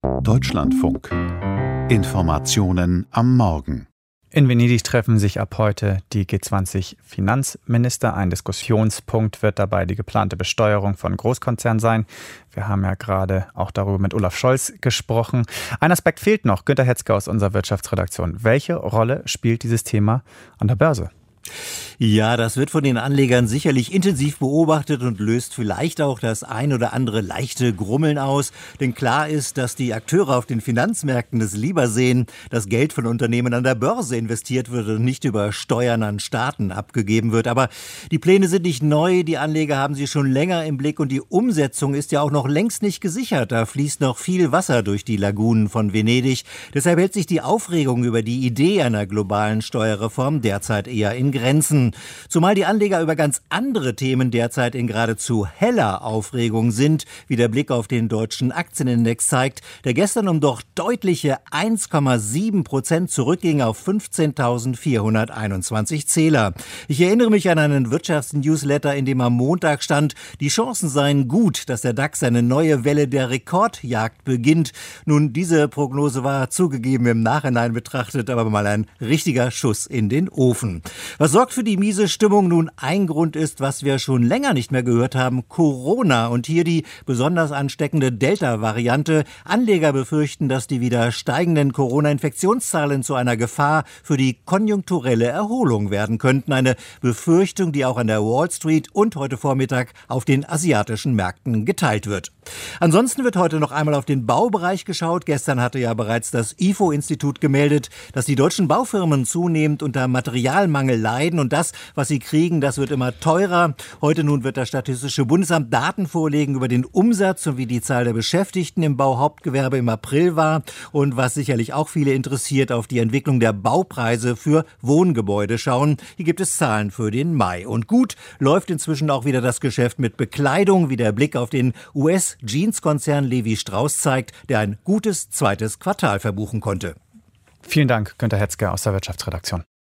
Deutschlandfunk. Informationen am Morgen. In Venedig treffen sich ab heute die G20-Finanzminister. Ein Diskussionspunkt wird dabei die geplante Besteuerung von Großkonzernen sein. Wir haben ja gerade auch darüber mit Olaf Scholz gesprochen. Ein Aspekt fehlt noch. Günter Hetzke aus unserer Wirtschaftsredaktion. Welche Rolle spielt dieses Thema an der Börse? Ja, das wird von den Anlegern sicherlich intensiv beobachtet und löst vielleicht auch das ein oder andere leichte Grummeln aus. Denn klar ist, dass die Akteure auf den Finanzmärkten es lieber sehen, dass Geld von Unternehmen an der Börse investiert wird und nicht über Steuern an Staaten abgegeben wird. Aber die Pläne sind nicht neu, die Anleger haben sie schon länger im Blick und die Umsetzung ist ja auch noch längst nicht gesichert. Da fließt noch viel Wasser durch die Lagunen von Venedig. Deshalb hält sich die Aufregung über die Idee einer globalen Steuerreform derzeit eher in Grenzen. Zumal die Anleger über ganz andere Themen derzeit in geradezu heller Aufregung sind, wie der Blick auf den deutschen Aktienindex zeigt, der gestern um doch deutliche 1,7% zurückging auf 15.421 Zähler. Ich erinnere mich an einen Wirtschaftsnewsletter, in dem am Montag stand, die Chancen seien gut, dass der DAX eine neue Welle der Rekordjagd beginnt. Nun, diese Prognose war zugegeben im Nachhinein betrachtet, aber mal ein richtiger Schuss in den Ofen. Was sorgt für die miese Stimmung? Nun, ein Grund ist, was wir schon länger nicht mehr gehört haben, Corona und hier die besonders ansteckende Delta-Variante. Anleger befürchten, dass die wieder steigenden Corona-Infektionszahlen zu einer Gefahr für die konjunkturelle Erholung werden könnten. Eine Befürchtung, die auch an der Wall Street und heute Vormittag auf den asiatischen Märkten geteilt wird. Ansonsten wird heute noch einmal auf den Baubereich geschaut. Gestern hatte ja bereits das IFO-Institut gemeldet, dass die deutschen Baufirmen zunehmend unter Materialmangel leiden und das, was sie kriegen, das wird immer teurer. Heute nun wird das Statistische Bundesamt Daten vorlegen über den Umsatz und wie die Zahl der Beschäftigten im Bauhauptgewerbe im April war und was sicherlich auch viele interessiert, auf die Entwicklung der Baupreise für Wohngebäude schauen. Hier gibt es Zahlen für den Mai. Und gut läuft inzwischen auch wieder das Geschäft mit Bekleidung, wie der Blick auf den US-Jeans-Konzern Levi Strauss zeigt, der ein gutes zweites Quartal verbuchen konnte. Vielen Dank, Günter Hetzke aus der Wirtschaftsredaktion.